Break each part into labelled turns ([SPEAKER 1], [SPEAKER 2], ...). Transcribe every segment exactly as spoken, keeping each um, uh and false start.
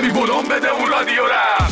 [SPEAKER 1] ببین ولوم بده اون رادیو را.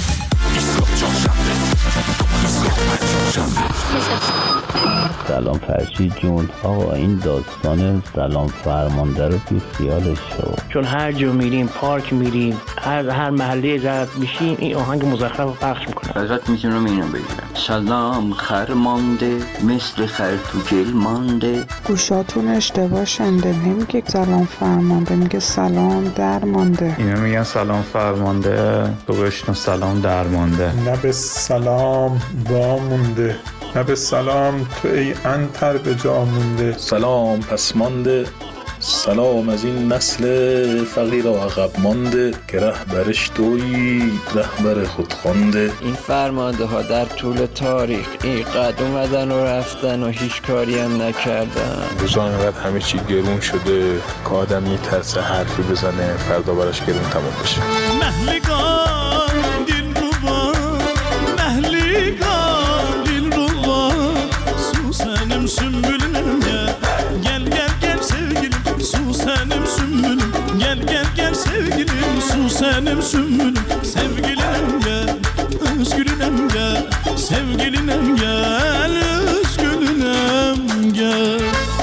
[SPEAKER 2] سلام فرشید جون. آقا این داستان سلام فرمانده رو بی خیالش شو،
[SPEAKER 3] چون هر جا میریم پارک میریم هر هر محله رد میشیم این آهنگ مزخرف رو پخش میکنه.
[SPEAKER 4] ازت میتونم اینو بگیرم. سلام خرمانده مثل خر تو گل مانده.
[SPEAKER 5] گوشاتون اشتباه شنده، نمیگه سلام فرمانده، میگه سلام درمانده.
[SPEAKER 6] اینا میگن سلام فرمانده، تو بشنو سلام درمانده.
[SPEAKER 7] نه به سلام وامونده، نه به سلام تو ای انتر به جا مونده.
[SPEAKER 8] سلام پس مانده، سلام از این نسل فقیر و عقب مانده که رهبرش تویی رهبر خود خوانده.
[SPEAKER 9] این فرمانده ها در طول تاریخ اینقدر اومدن و رفتن و هیچ کاری هم نکردن.
[SPEAKER 8] روزا اینقدر همه چی گرون شده که آدم میترسه حرفی بزنه فردا براش گرون تمام بشه.
[SPEAKER 10] مهلگان دل روبا، مهلگان دل روبا، سوسنم sümbülüm gel, gel gel gel sevgilim, Susanem sümbülüm, gel gel gel sevgilim, Susanem sümbülüm, sevgilinem gel, özgürünem gel, sevgilinem gel, özgürünem gel.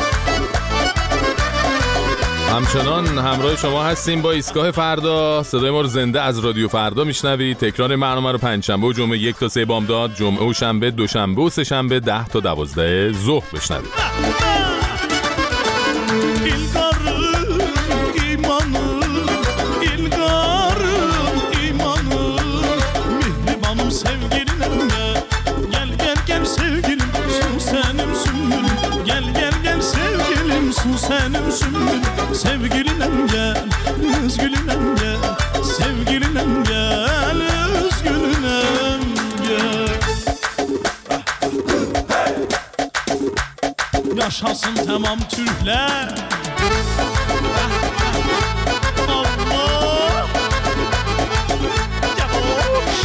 [SPEAKER 11] همچنان همراه شما هستیم با ایستگاه فردا. صدای ما رو زنده از رادیو فردا میشنوید. تکرار برنامه رو پنجشنبه و جمعه یک تا سه بامداد، جمعه و شنبه، دوشنبه و سه شنبه ده تا دوازده ظهر بشنوید.
[SPEAKER 10] Susanem sümbülüm, sevgilinem gel, özgülünem gel, sevgilinem gel, özgülünem gel. Yaşasın tamam Türkler. Allah! Yavaş!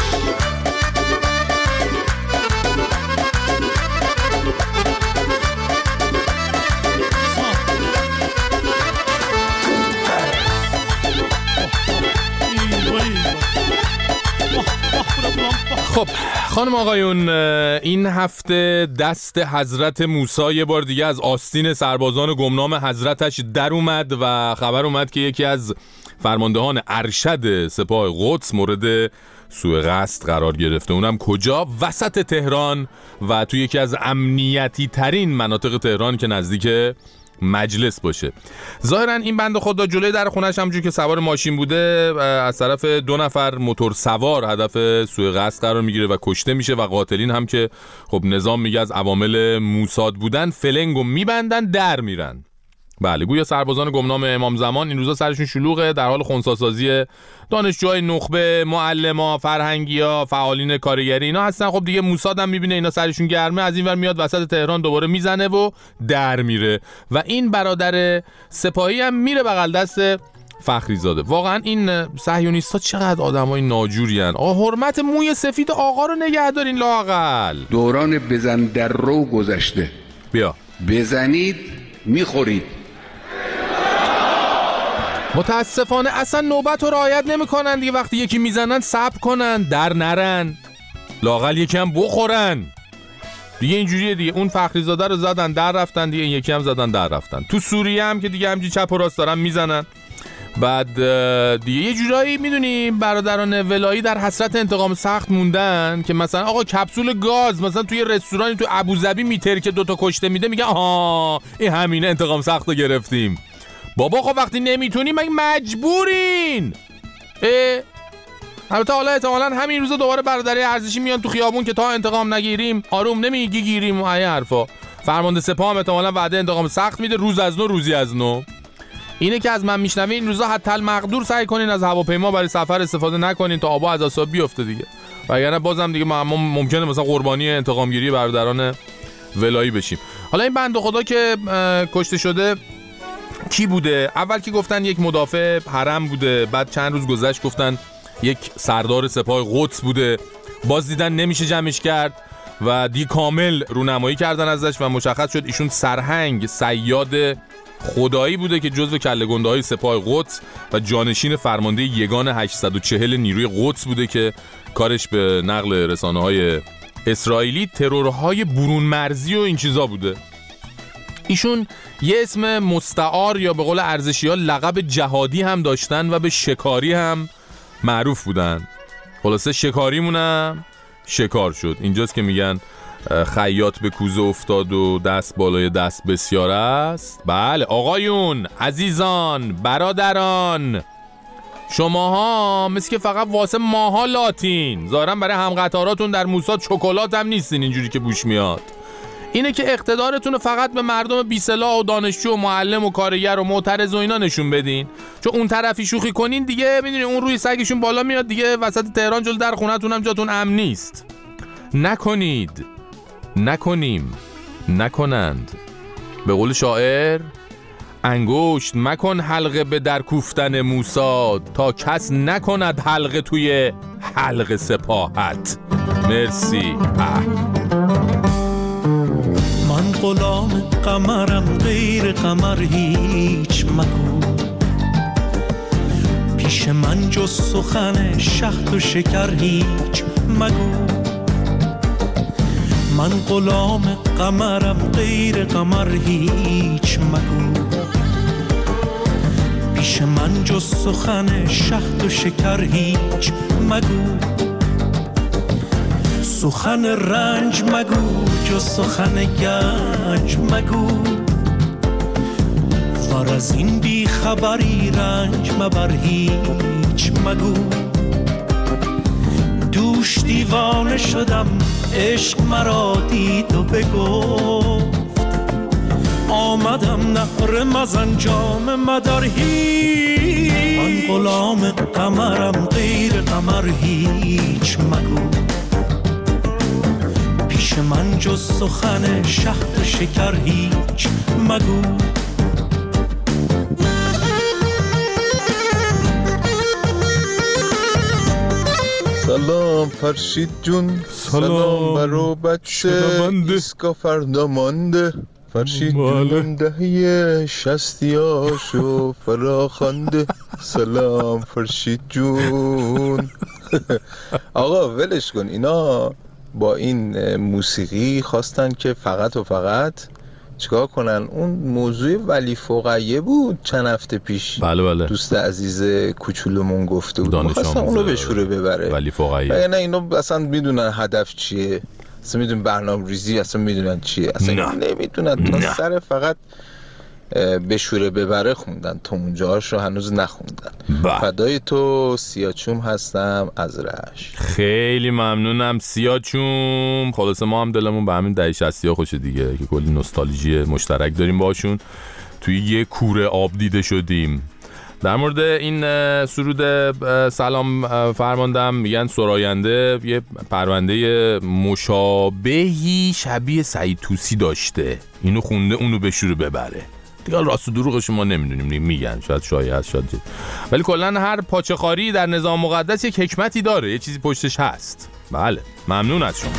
[SPEAKER 11] خب خانم آقایون، این هفته دست حضرت موسی یه بار دیگه از آستین سربازان گمنام حضرتش در اومد و خبر اومد که یکی از فرماندهان ارشد سپاه قدس مورد سوء قصد قرار گرفته. اونم کجا؟ وسط تهران و توی یکی از امنیتی ترین مناطق تهران که نزدیک مجلس باشه. ظاهرا این بنده خدا جلوی در خونش همونجوری که سوار ماشین بوده از طرف دو نفر موتور سوار هدف سوء قصد قرار میگیره و کشته میشه و قاتلین هم که خب نظام میگه از عوامل موساد بودن فلنگو میبندن در میرن. بله، گویا سربازان گمنام امام زمان این روزا سرشون شلوغه، در حال خنثی‌سازی دانشجوهای نخبه، معلما، فرهنگیا، فعالین کارگری اینا هستن. خب دیگه موساد هم میبینه اینا سرشون گرمه، از این ور میاد وسط تهران دوباره میزنه و در میره و این برادر سپاهی هم میره بغل دست فخری زاده. واقعا این صهیونیستا چقدر آدمای ناجوری ان. آقا حرمت موی سفید آقا رو نگه دارین لااقل.
[SPEAKER 12] دوران بزن در رو گذشته.
[SPEAKER 11] بیا
[SPEAKER 12] بزنید میخورید.
[SPEAKER 11] متاسفانه اصلا نوبت رو رعایت نمی‌کنن دیگه. وقتی یکی میزنن صبر کنن، در نرن، لااقل یکی هم بخورن دیگه. اینجوریه دیگه. اون فخری زاده رو زدن در رفتن دیگه، این یکی هم زدن در رفتن. تو سوریه هم که دیگه همجی چپ و راست دارن میزنن. بعد دیگه یه جورایی میدونیم برادران ولایی در حسرت انتقام سخت موندن که مثلا آقا کپسول گاز مثلا توی رستورانی تو ابوظبی میتر که دوتا کشته میده میگه آها این همینه انتقام سخت رو گرفتیم. بابا خب وقتی نمیتونیم مگه مجبورین؟ اه البته حالا احتمالاً همین روزا دوباره برادرای ارزشی میان تو خیابون که تا انتقام نگیریم آروم نمیگی گیریم و این حرفا. فرمانده سپاه هم احتمالاً وعده انتقام سخت میده، روز از نو روزی از نو. اینه که از من میشنوین این روزا حتی المقدور سعی کنین از هواپیما برای سفر استفاده نکنین تا آبا از آساب بیفته دیگه، وگرنه بازم دیگه ممکنه مثلا قربانی انتقام گیری برادران ولایی بشیم. حالا این بنده خدا که کشته شده کی بوده؟ اول که گفتن یک مدافع حرم بوده، بعد چند روز گذشت گفتن یک سردار سپاه قدس بوده، باز دیدن نمیشه جمعش کرد و دی کامل رونمایی کردن ازش و مشخص شد ایشون سرهنگ صیاد خدایی بوده که جزو کله گنده های سپاه قدس و جانشین فرمانده یگان هشتصد و چهل نیروی قدس بوده که کارش به نقل رسانه های اسرائیلی ترورهای برون مرزی و این چیزا بوده. ایشون یه اسم مستعار یا به قول ارزشی ها لقب جهادی هم داشتن و به شکاری هم معروف بودن. خلاصه شکاریمونم شکار شد. اینجاست که میگن خیاط به کوزه افتاد و دست بالای دست بسیار است. بله آقایون، عزیزان، برادران، شماها مثل که فقط واسه ماها لاتین، ظاهرا برای همقطاراتون در موساد شکلات هم نیستین اینجوری که بوش میاد. اینه که اقتدارتون فقط به مردم بی سلاح و دانشجو و معلم و کارگر و معترض و اینا نشون بدین، چون اون طرفی شوخی کنین دیگه میدونی اون روی سگشون بالا میاد دیگه، وسط تهران جلو در خونتون هم جاتون امن نیست. نکنید، نکنیم، نکنند. به قول شاعر انگشت مکن حلقه به در کوفتن موساد تا کس نکند حلقه توی حلقه سپاهت. مرسی.
[SPEAKER 10] من غلام قمرم، غیر قمر هیچ مگو، پیش من جز سخن شهد و شکر هیچ مگو. من غلام قمرم، غیر قمر هیچ مگو، پیش من جز سخن شهد و شکر هیچ مگو. سخن رنج مگو، جز سخن گنج مگو، وار از این بی خبری رنج مبر هیچ مگو. دوش دیوانه شدم، عشق مرا دید و بگفت، آمدم نهر مزن جام مدر هیچ. من غلام قمرم، غیر قمر هیچ مگو، پیش من جز سخن شهد و شکر هیچ مگو.
[SPEAKER 13] سلام فرشید جون، سلام برو بچه ایسکا فردا مانده. فرشید جون دهیه شستیاشو فراخنده. سلام فرشید جون. آقا ولش کن، اینا با این موسیقی خواستن که فقط و فقط چیکار کنن؟ اون موضوع ولی فقیه بود چند هفته پیش.
[SPEAKER 11] بله بله.
[SPEAKER 13] دوست عزیز کوچولومون گفته بود می‌خواستن اونو به شوره ببره.
[SPEAKER 11] ولی فقیه.
[SPEAKER 13] نه اینا اصلا میدونن هدف چیه، اصلا میدونن برنامه ریزی، اصلا میدونن چیه، اصلا نمیدونن تا سر فقط به شوره ببره خوندن، تا اونجاهاش رو هنوز نخوندن. فدای تو سیاچوم هستم از رشت.
[SPEAKER 11] خیلی ممنونم سیاچوم. خلاصه ما هم دلمون به همین دهه شصتی ها خوشه دیگه که کلی نوستالژی مشترک داریم باشون، توی یه کوره آب دیده شدیم. در مورد این سرود سلام فرماندم میگن سراینده یه پرونده مشابهی شبیه سعید طوسی داشته، اینو خونده اونو به شوره ببره دیگه. راست و دروغش ما نمیدونیم، میگن شاید شایعه هست شاید جد. ولی کلا هر پاچه‌خواری در نظام مقدس یک حکمتی داره، یه چیزی پشتش هست. بله ممنون از شما.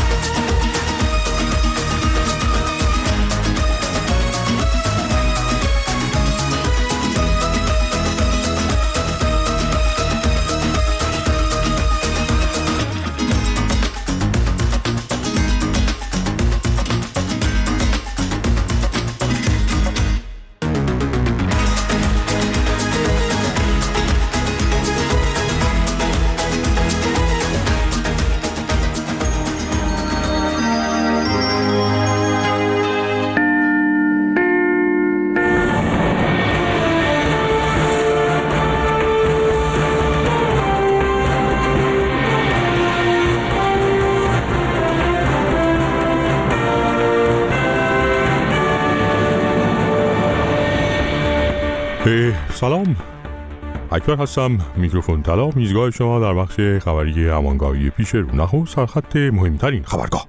[SPEAKER 14] سلام، اکبر هستم، میکروفون طلا، میزگاه شما در بخش خبری امانگاهی پیش رو. نخست سرخط مهمترین خبرگاه.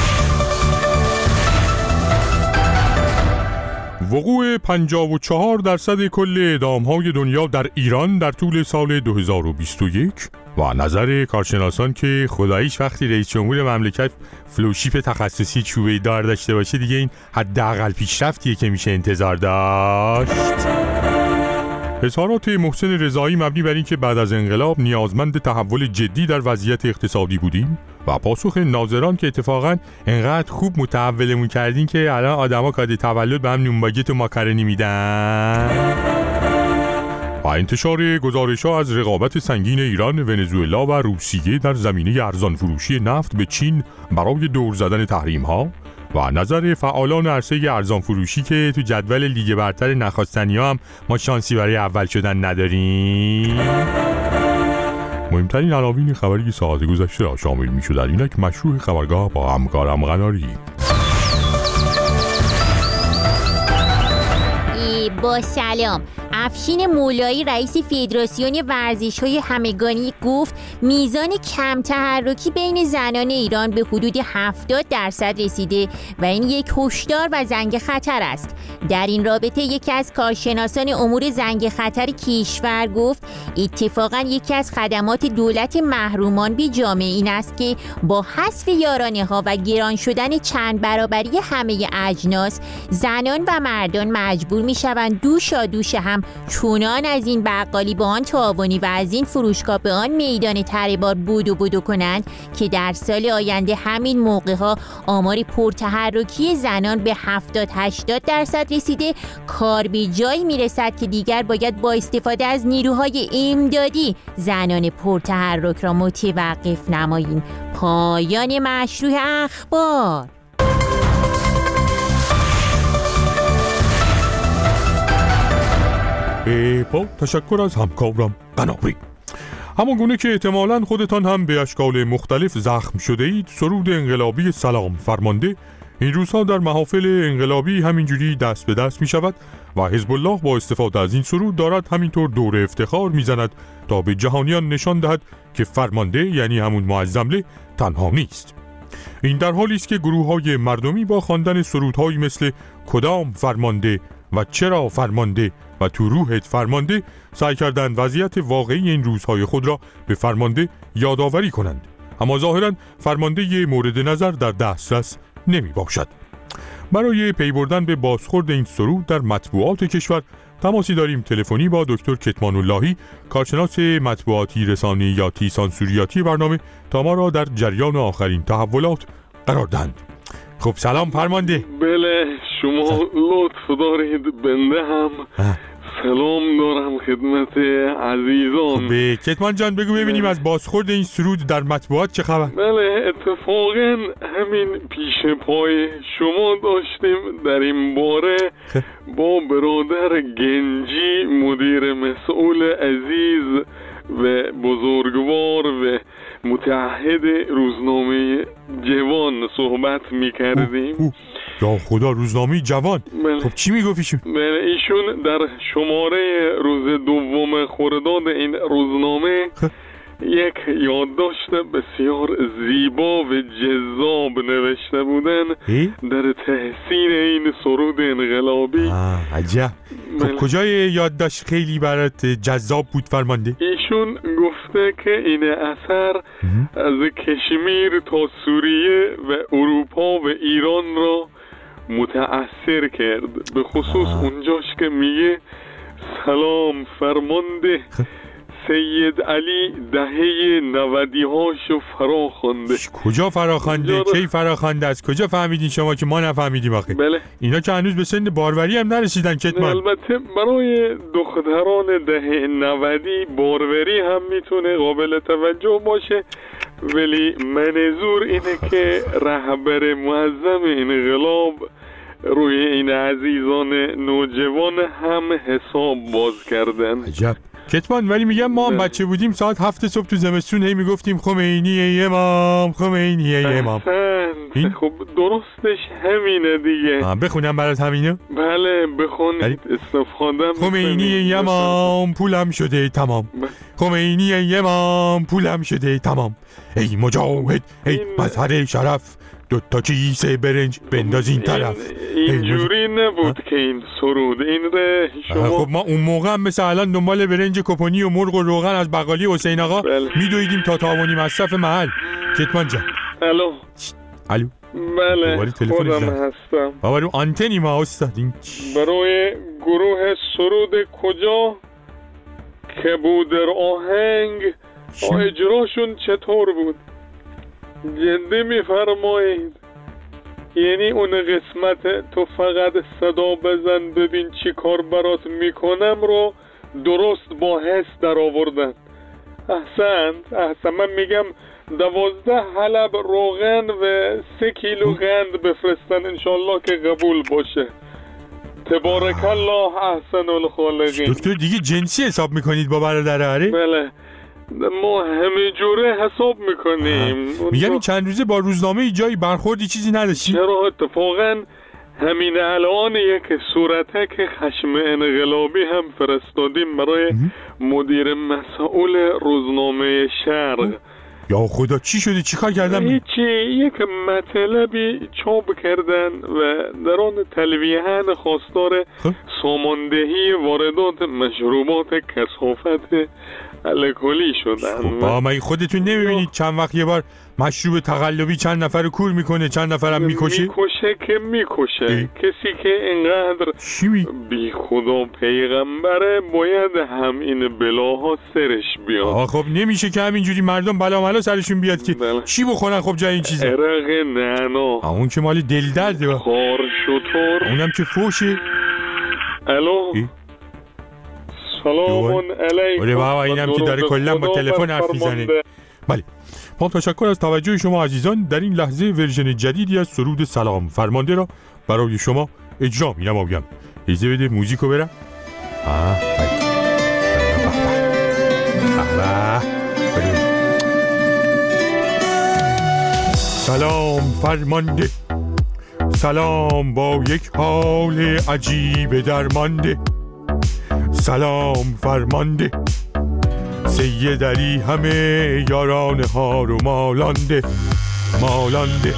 [SPEAKER 14] وقوع پنجاه و چهار درصد کل اعدام‌های دنیا در ایران در طول سال دو هزار و بیست و یک و نظر کارشناسان که خداییش وقتی رئیس جمهور مملکت فلوشیپ تخصصی چوبه دار داشته باشه دیگه این حداقل پیشرفتیه که میشه انتظار داشت. اظهارات محسن رضایی مبنی بر این که بعد از انقلاب نیازمند تحول جدی در وضعیت اقتصادی بودیم و پاسخ ناظران که اتفاقا انقدر خوب متحولمون کردین که الان آدما کاد تولد به هم نونباگت و ماکارونی میدن و انتشار گزارش‌ها از رقابت سنگین ایران، ونزوئلا و روسیه در زمینه ارزان فروشی نفت به چین برای دور زدن تحریم‌ها و نظر فعالان عرصه ارزان فروشی که تو جدول لیگ برتر نخواستنی‌ها هم ما شانسی برای اول شدن نداریم. مهمترین عناوین خبری که ساعت گذشته را شامل می‌شد. اینک مشروع خبرگاه با همکارم قناری.
[SPEAKER 15] با سلام. افشین مولایی رئیس فدراسیون ورزش‌های همگانی گفت میزان کم تحرکی بین زنان ایران به حدود هفتاد درصد رسیده و این یک هشدار و زنگ خطر است. در این رابطه یکی از کارشناسان امور زنگ خطر کشور گفت اتفاقا یکی از خدمات دولت محرومان به جامعه این است که با حذف یارانه‌ها و گران شدن چند برابری همه اجناس زنان و مردان مجبور می‌شوند دوشا دوش هم چونان از این بقالی به آن تعاونی و از این فروشگاه به آن میدان تره بار بودو بودو کنند که در سال آینده همین موقع ها آمار پرتحرکی زنان به هفتاد هشتاد درصد رسیده کار به جایی میرسد که دیگر باید با استفاده از نیروهای امدادی زنان پرتحرک را متوقف نماییم. پایان مشروع اخبار.
[SPEAKER 14] با تشکر از همکارم قناری. همان گونه که احتمالاً خودتان هم به اشکال مختلف زخم شده اید، سرود انقلابی سلام فرمانده این روزها در محافل انقلابی همینجوری دست به دست می شود و حزب الله با استفاده از این سرود دارد همینطور دور افتخار می زند تا به جهانیان نشان دهد که فرمانده یعنی همون معظمله تنها نیست. این در حالی است که گروه‌های مردمی با خواندن سرودهایی مثل کدام فرمانده و چرا فرمانده و تو روحت فرمانده سعی کردند وضعیت واقعی این روزهای خود را به فرمانده یادآوری کنند، اما ظاهراً فرمانده ی مورد نظر در دسترس نمی باشد. برای پی بردن به بازخورد این سرود در مطبوعات کشور تماسی داریم تلفنی با دکتر کتمان اللهی، کارشناس مطبوعاتی رسانه‌ایاتی سانسوریاتی برنامه، تا ما را در جریان آخرین تحولات قرار دهند. خب سلام فرمانده.
[SPEAKER 16] بله شما لطف دارید، بنده هم سلام دارم خدمت عزیزان.
[SPEAKER 14] خب کتمان جان بگو ببینیم از بازخورد این سرود در مطبوعات چه خبر؟
[SPEAKER 16] بله اتفاقا همین پیش پای شما داشتیم در این باره با برادر گنجی مدیر مسئول عزیز و بزرگوار و متعهد روزنامه جوان صحبت می کردیم.
[SPEAKER 14] یا خدا، روزنامه جوان؟
[SPEAKER 16] بله.
[SPEAKER 14] خب چی می گفتیشون؟
[SPEAKER 16] بله ایشون در شماره روز دوم خرداد این روزنامه یک یادداشت بسیار زیبا و جذاب نوشته بودن در تحسین این سرود انقلابی.
[SPEAKER 14] آه عجب. خب کجای یادداشت خیلی برات جذاب بود فرمانده؟
[SPEAKER 16] ایشون گفته که این اثر از کشمیر تا سوریه و اروپا و ایران را متأثر کرد، به خصوص آه. اونجاش که میگه سلام فرمانده سید علی دهه نودی هاشو فرا خوانده.
[SPEAKER 14] کجا فرا خوانده؟ کی فرا خوانده؟ از کجا فهمیدین شما که ما نفهمیدیم آخه؟
[SPEAKER 16] بله.
[SPEAKER 14] اینا که هنوز به سن باروری هم نرسیدن کتمان.
[SPEAKER 16] البته برای دختران دهه نودی باروری هم میتونه قابل توجه باشه، ولی منظور اینه که رهبر معظم انقلاب روی این عزیزان نوجوان هم حساب باز کردن.
[SPEAKER 14] عجب. کتمان ولی میگم ما هم بچه بودیم ساعت هفت صبح تو زمستون هی میگفتیم خمینی ای امام، خمینی ای امام.
[SPEAKER 16] این؟ خب درستش همینه دیگه.
[SPEAKER 14] بخونم برات همینه؟
[SPEAKER 16] بله بخونید، استفاده
[SPEAKER 14] خمینی ای امام پولم شده تمام، خمینی ای امام پولم شده تمام، ای مجاهد ای مظهر شرف دو تا کیسه برنج بنداز این طرف.
[SPEAKER 16] اینجوری نبود که این سرود این ره شما.
[SPEAKER 14] خب ما اون موقع هم مثل الان دنبال برنج کپونی و مرغ و روغن از بقالی حسین آقا میدویدیم تا تاوانی مصرف محل. کتمان جان.
[SPEAKER 16] الو.
[SPEAKER 14] الو.
[SPEAKER 16] بله خودم هستم.
[SPEAKER 14] بابا رو آنتنی ما استادیم.
[SPEAKER 16] برای گروه سرود کجا که بود در آهنگ اجراشون چطور بود؟ جدی میفرمایید؟ یعنی اون قسمت تو فقط صدا بزن ببین چی کار برات میکنم رو درست با حس در آوردن. احسنت احسن. من میگم دوازده حلب روغن و سه کیلو قند بفرستن انشالله که قبول باشه. تبارک الله احسن الخالقین.
[SPEAKER 14] دکتر دیگه جنسی حساب میکنید با برادر؟
[SPEAKER 16] بله ما همه جوره حساب میکنیم.
[SPEAKER 14] میگم این چند روزه با روزنامه جایی برخوردی چیزی نداشتی؟
[SPEAKER 16] چرا اتفاقا همین الان یک صورتک خشم انقلابی هم فرستادیم برای مدیر مسئول روزنامه شرق.
[SPEAKER 14] یا خدا چی شده؟ چی کار کردن؟
[SPEAKER 16] هیچی، یک مطلبی چاپ کردن و در آن تلویحاً خواستار ساماندهی واردات مشروبات کثافت الکلی شدن.
[SPEAKER 14] با مگه خودتون نمیبینید چند وقت یه بار مشروب تقلبی چند نفر رو کور میکنه چند نفرم میکشه؟
[SPEAKER 16] میکشه که میکشه اه. کسی که اینقدر بی خدا پیغمبره باید هم این بلاها سرش بیاد.
[SPEAKER 14] آه خب نمیشه که همینجوری مردم بلا ملا سرشون بیاد که بله. چی بخورن خب جای این چیزا؟
[SPEAKER 16] عرق نعنا.
[SPEAKER 14] اون که مال دل درده.
[SPEAKER 16] خار شطور.
[SPEAKER 14] اونم که فوشه.
[SPEAKER 16] الو ای؟ سلام علیکم.
[SPEAKER 14] آره بابا اینم که داره کلا با تلفن حرف میزنه. بله ما تشکر از توجه شما عزیزان. در این لحظه ورژن جدیدی از سرود سلام فرمانده را برای شما اجرا می‌نمایم. اجازه بده موزیکو برم. آه سلام فرمانده، سلام با یک حال عجیب درمانده. سلام فرمانده، سیدری همه یاران ها رو مالانده مالانده.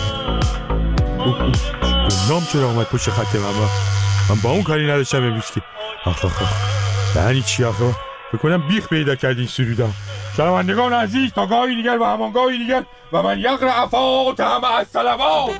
[SPEAKER 14] نام چرا آمد پشت خط من؟ من با اون کاری نداشتم امروز که. آخ آخ آخ یعنی چی آخه؟ بکنم بیخ پیدا کردین سرودم. شنوندگان عزیز تا گاهی دیگر و همان گاهی دیگر و من یقرأ فاتحه از صلوات.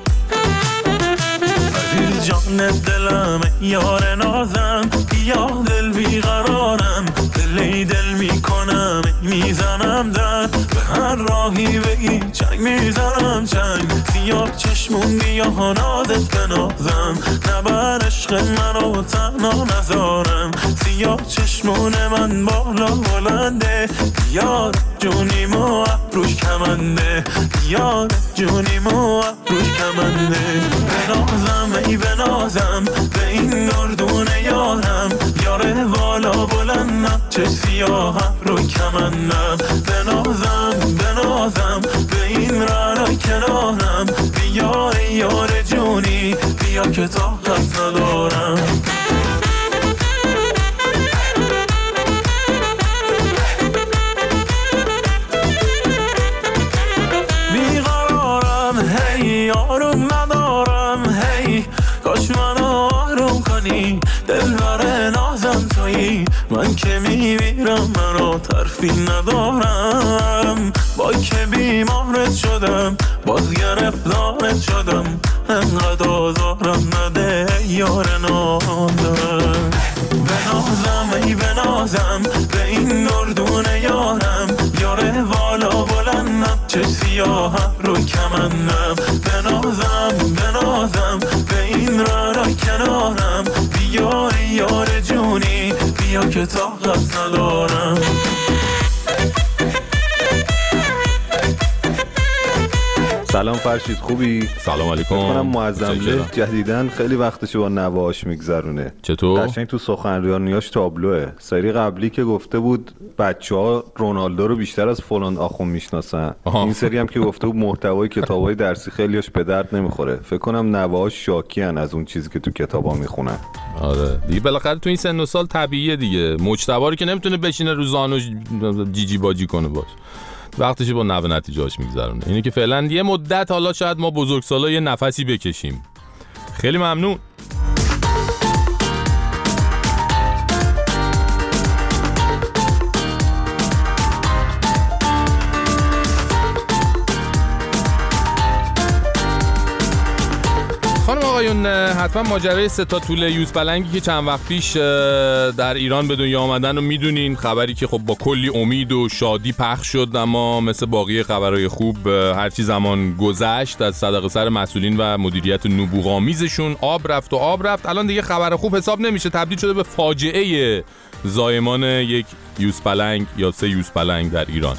[SPEAKER 10] عزیز جان دلم یار نازم، یا دل بیقرارم، دلی دل میکنم میزنم در به هر راهی بگی چنگ میزنم چنگ. سیاه چشمون بیا نازت بنازم، نبر عشق منو تنها نذارم. سیاه چشمون من بالا بلنده، یار جونیمو ابروش کمنده، یار جونیمو ابروش کمنده. بنازم ای بنازم به این گردون یارم، یاره بالا بلندم چه سیاه رو کمندم. بنازم بنازم به این رعنا کنارم، بیا ای یار جونی بیا که طاقت ندارم. بیقرارم هی یارم ندارم هی، کاش منو آروم کنی دل بر نازم تویی. من که میمیرم منو طرفی ندارم، با که بیمارت شدم باز گرفتارت شدم. انقدر آزارم نده یار نازم. بنازم ای بنازم به این گردون یارم، یاره بالا بلندم چه سیاه رو کمندم. بنازم بنازم به این رعنا کنارم، بیا ای یار جونی بیا که طاقت ندارم.
[SPEAKER 17] سلام فرشید خوبی؟
[SPEAKER 11] سلام علیکم.
[SPEAKER 17] من معظمله جدیدن خیلی وقتشو با نواهاش میگذرونه.
[SPEAKER 11] چطور؟
[SPEAKER 17] قشنگ تو سخنرانیاش تابلوه. سری قبلی که گفته بود بچه‌ها رونالدو رو بیشتر از فلان آخون میشناسن، این سری هم که گفته بود محتوای کتابای درسی خیلیاش به درد نمیخوره. فکر کنم نواهاش شاکیان از اون چیزی که تو کتابا میخونن.
[SPEAKER 11] آره دیگه بالاخره تو این سن و سال طبیعیه دیگه. مجتبی رو که نمیتونه بشینه رو زانو جیجی باجی کنه باش. وقتشه با نوه نتیجه‌اش میگذرونه. اینه که فعلا یه مدت حالا شاید ما بزرگسالا یه نفسی بکشیم. خیلی ممنون. خانم آقایون، حتما ماجرای سه تا توله یوز پلنگی که چند وقت پیش در ایران به دنیا آمدن رو میدونین. خبری که خب با کلی امید و شادی پخش شد، اما مثل باقی خبرهای خوب هرچی زمان گذشت از صدقه سر مسئولین و مدیریت نبوغامیزشون آب رفت و آب رفت. الان دیگه خبر خوب حساب نمیشه، تبدیل شده به فاجعه زایمان یک یوز پلنگ یا سه یوز پلنگ در ایران.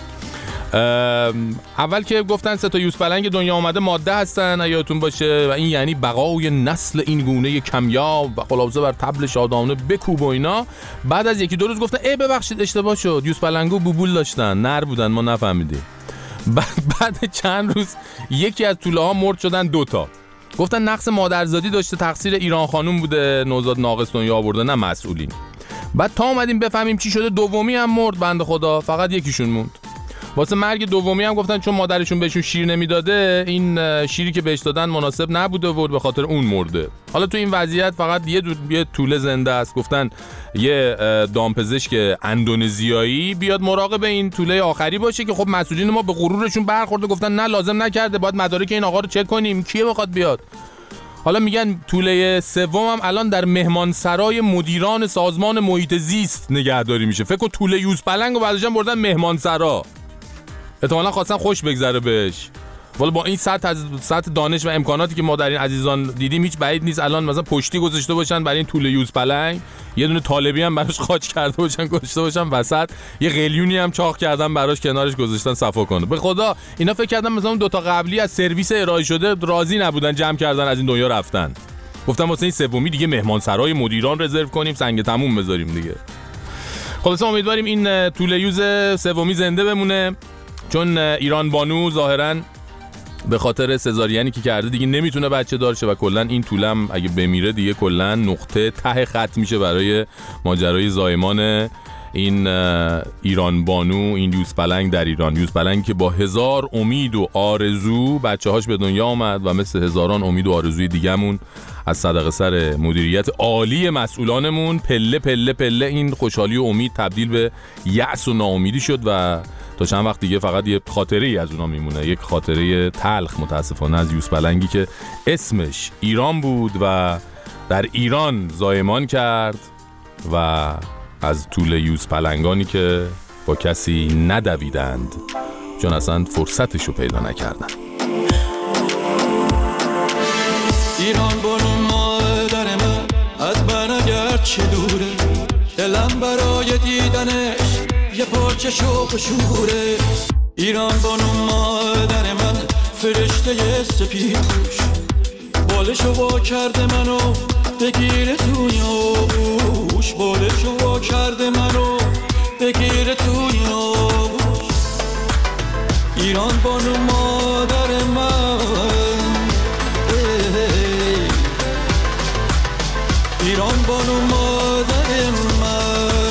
[SPEAKER 11] اول که گفتن سه تا یوز پلنگ دنیا آمده ماده هستن، یادتون باشه، و این یعنی بقای نسل این گونه کمیاب و خلاصه بر طبل شادانه بکوب و اینا. بعد از یکی دو روز گفتن ای ببخشید اشتباه شد، یوز پلنگو بوبول داشتن، نر بودن، ما نفهمیدیم. بعد بعد چند روز یکی از توله ها مرد شدن دوتا. گفتن نقص مادرزادی داشته، تقصیر ایران خانوم بوده، نوزاد ناقص دنیا آورده، نه مسئولین. بعد تا اومدیم بفهمیم چی شده، دومی هم مرد بنده خدا، فقط یکیشون موند. واسه مرگ دومی هم گفتن چون مادرشون بهشون شیر نمیداده، این شیری که بهش دادن مناسب نبوده و به خاطر اون مرده. حالا تو این وضعیت فقط یه دو... یه توله زنده است. گفتن یه دامپزشک اندونزیایی بیاد مراقب این توله آخری باشه که خب مسئولین ما به غرورشون برخورده، گفتن نه لازم نکرده، باید مدارک این آقا رو چک کنیم، کیه بخواد بیاد. حالا میگن توله سوم هم الان در مهمانسرای مدیران سازمان محیط زیست نگهداری میشه. فکر کن توله یوز پلنگ و بعدش هم بردن مهمانسرا. احتمالاً خواستن خوش بگذره بهش. والا با این سطح از سطح دانش و امکاناتی که ما در این عزیزان دیدیم هیچ بعید نیست الان مثلا پشتی گذاشته باشن برای این توله یوز پلنگ، یه دونه طالبی هم براش خاچ کرده باشن گذاشته باشن وسط، یه قلیونی هم چاق کردن براش کنارش گذاشتن صفا کنه. به خدا اینا فکر کردن مثلا اون دو تا قبلی از سرویس ارائه شده راضی نبودن، جمع کردن از این دنیا رفتن. گفتم واسه این سومی دیگه مهمانسرای مدیران رزرو کنیم، سنگ تموم بذاریم دیگه. خلاص امیدواریم این توله یوز سومی زنده بمونه، چون ایران بانو ظاهراً به خاطر سزارینی که کرده دیگه نمیتونه بچه دار شه و کلا این طولم اگه بمیره دیگه کلا نقطه ته خط میشه برای ماجرای زایمان این ایران بانو، این یوز پلنگ در ایران. یوز پلنگ که با هزار امید و آرزو بچه‌هاش به دنیا آمد و مثل هزاران امید و آرزوی دیگه‌مون از صدقه سر مدیریت عالی مسئولانمون پله پله پله این خوشحالی و امید تبدیل به یأس و ناامیدی شد و تا چند وقت دیگه فقط یه خاطره‌ای از اونا میمونه، یک خاطره تلخ متاسفانه از یوز پلنگی که اسمش ایران بود و در ایران زایمان کرد و از طول یوز پلنگانی که با کسی ندویدند چون اصلا فرصتشو پیدا نکردن.
[SPEAKER 18] ایران بانو مادر من از من اگر چه دوره، دلم برای دیدنش یه پاچه شوق و شوره. ایران بانو مادر من فرشته سپید پوش، بالشو وا کرده منو بگیره توی آغوش، بالشو وا کرده منو بگیره توی آغوش. ایران بانو مادر من، ایران بانو مادر من.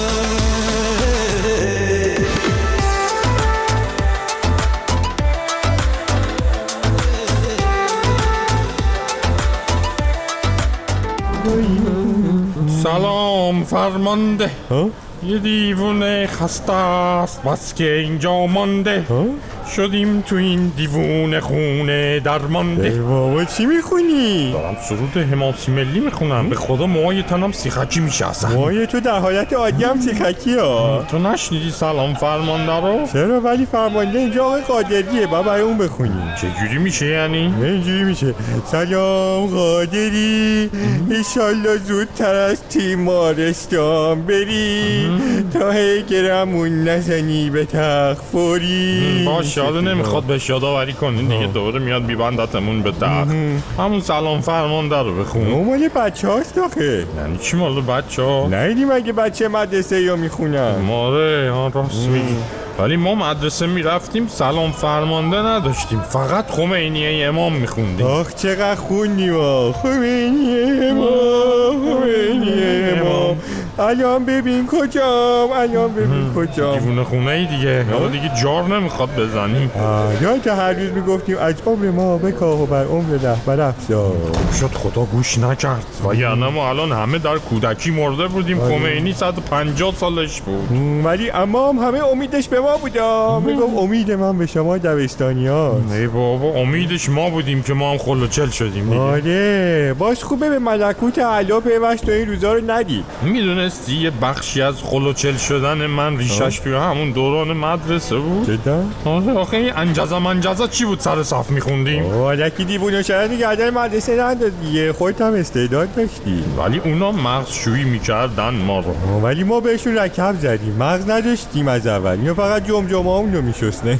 [SPEAKER 14] سلام فرمانده، یه دیوونه خسته است بس که اینجا مانده، شدیم تو این دیوونه خونه درمانده.
[SPEAKER 19] بابا چی میخونی؟
[SPEAKER 14] دارم سرود حماسی ملی میخونم. به خدا موهای تنم سیخکی میشه اصلا.
[SPEAKER 19] موهای تو در حالت عادی هم سیخکی ها.
[SPEAKER 14] تو نشنیدی سلام فرمانده رو؟
[SPEAKER 19] چرا؟ ولی فرمانده اینجا آقای قادریه، باید برای اون بخونی.
[SPEAKER 14] چجوری میشه یعنی؟
[SPEAKER 19] اینجوری میشه سلام قادری، ایشالله زودتر از تیمارستان بری، تا هی گرمون نزنی به تخت فوری.
[SPEAKER 14] باشه حالا نمیخواد بهش یادآوری کنین دیگه، دوباره میاد بیبندتمون به تخت. همون سلام فرمانده رو بخون.
[SPEAKER 19] اون مال بچه هاست آخه.
[SPEAKER 14] یعنی چی مال بچه ها؟
[SPEAKER 19] نیدیم اگه بچه مدرسه یا میخونن.
[SPEAKER 14] ماره ها راست میگی، ولی ما مدرسه میرفتیم سلام فرمانده نداشتیم، فقط خمینی امام میخوندیم.
[SPEAKER 19] آخ چقدر خوندیم ها، خمینی امام، خمینی امام، الان ببین کجام، الان ببین کجام.
[SPEAKER 14] دیوونه خونه ای دیگه، حالا دیگه جار نمیخواد بزنیم.
[SPEAKER 19] یا تا هر روز میگفتیم از عمر ما بکاه و بر عمر رهبر افزار.
[SPEAKER 14] شد خدا گوش نکرد و یعنی ما الان همه در کودکی مرده بودیم. خمینی صد و پنجاه سالش بود،
[SPEAKER 19] ولی اما هم همه امیدش به ما بودا. میگم امید من به شما دبستانی هاست.
[SPEAKER 14] ای بابا امیدش ما بودیم که ما هم خلوچل شدیم دیگه.
[SPEAKER 19] آره باش خوبه به ملکوت اعلی پیوست و این روزا رو ندید.
[SPEAKER 14] میدونستی یه بخشی از خلوچل شدن من ریشش توی همون دوران مدرسه بود؟
[SPEAKER 19] جدا؟
[SPEAKER 14] آره آخه این انجزا منجزا چی بود سر صف میخوندیم؟
[SPEAKER 19] آره که دیوونه شدن گردن مدرسه نداد دیگه، خودت هم استعداد داشتی.
[SPEAKER 14] ولی اونا مغز شویی میکردن ما رو،
[SPEAKER 19] ولی ما بهشون رکب زدیم، مغز نداشتیم از اول، یا فقط جمجمه همون رو میشستن.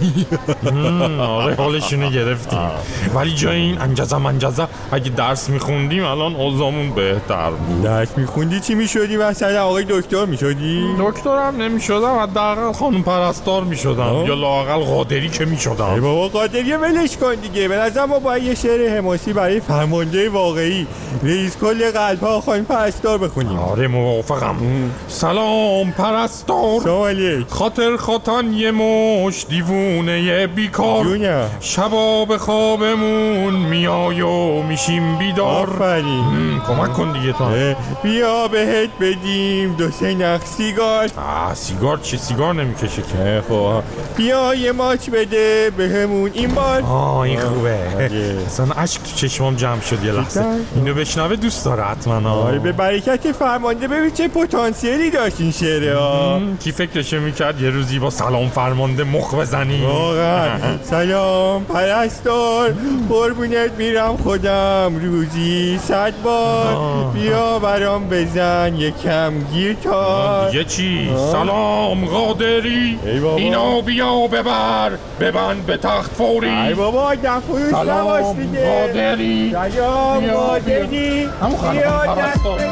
[SPEAKER 14] آره حالشونو گرفتیم. ولی جای این انجزا منجزا اگه درس میخوندیم الان اوضاعمون بهتر بود.
[SPEAKER 19] درس میخوندی چی میشدی؟ مثلا آقای دکتر میشدی؟
[SPEAKER 14] دکتر هم نمیشدم، حداقل خانم پرستار میشدم یا لااقل قادری که میشدم.
[SPEAKER 19] ای بابا قادری ولش کن دیگه. به نظر ما باید یه شعر حماسی برای فرمانده واقعی رئیس کل قلب‌ها خانم پرستار بخونیم.
[SPEAKER 14] آره موافقم. سلام پرستار،
[SPEAKER 19] سلام علیک.
[SPEAKER 14] خاطر خاطن یه مش دیوونه بیکار،
[SPEAKER 19] جونم
[SPEAKER 14] شبا به خوابمون میای و میشیم بیدار.
[SPEAKER 19] آفرین.
[SPEAKER 14] کمک کن دیگه تو.
[SPEAKER 19] بیا بهت بدیم دو سه نخ سیگار.
[SPEAKER 14] آه سیگار چی؟ سیگار نمیکشه که.
[SPEAKER 19] خب بیا یه ماچ بده بهمون این بار.
[SPEAKER 14] آه این خوبه. اصلا اشک تو چشمام جمع شد یه لحظه. اینو بشنوه دوست داره حتما.
[SPEAKER 19] آره به برکت فرمانده ببین چه پتانسیلی داشت این شعره ها.
[SPEAKER 14] کی فکرش میکرد یه روزی با سلام فرمانده مخ بزنی؟
[SPEAKER 19] واقعا. سلام پرستار، قربونت میرم خودم روزی صد بار. بیا برام بزن یکم گیتار.
[SPEAKER 14] دیگه چی؟ سلام قادری، اینا بیا ببر ببند به تخت فوری.
[SPEAKER 19] ای بابا دفعوش نباش دیگه.
[SPEAKER 14] قادری
[SPEAKER 19] سلام قادری،
[SPEAKER 14] همون خانم پرستار.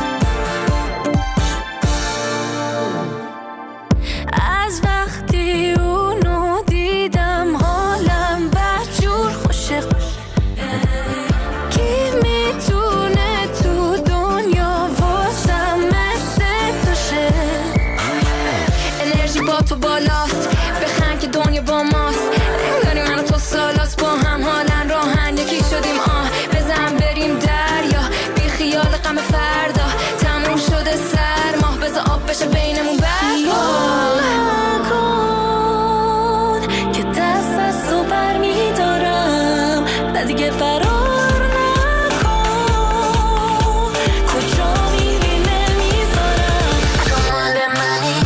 [SPEAKER 20] از وقتی اونو دیدم حالم بدجور خوشه. کی میتونه تو دنیا واسم مثل تو شه؟ انرژی با تو بالاست، بخند که دنیا با ماست. نمیداری من و تو سالاست با هم حالن راهن یکی شدیم. آه بزن بریم دریا بی خیال غم فردا. تموم شده سرما بذار آب بشه بینمون برد. که دست از تو بر میدارم نه دیگه فرار نکن. کجا میری نمیذارم تو مال منی.